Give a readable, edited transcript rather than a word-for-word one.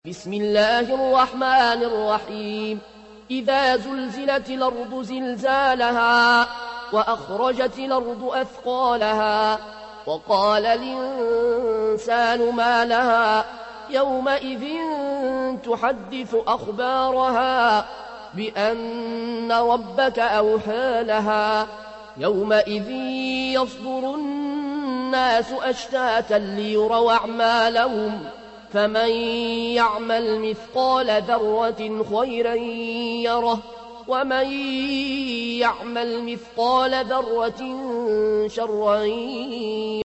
بسم الله الرحمن الرحيم إذا زلزلت الأرض زلزالها وأخرجت الأرض أثقالها وقال الإنسان ما لها يومئذ تحدث أخبارها بأن ربك أوحى لها يومئذ يصدر الناس أشتاتا ليروا أعمالهم فمن يعمل مثقال ذرة خيرا يره ومن يعمل مثقال ذرة شرا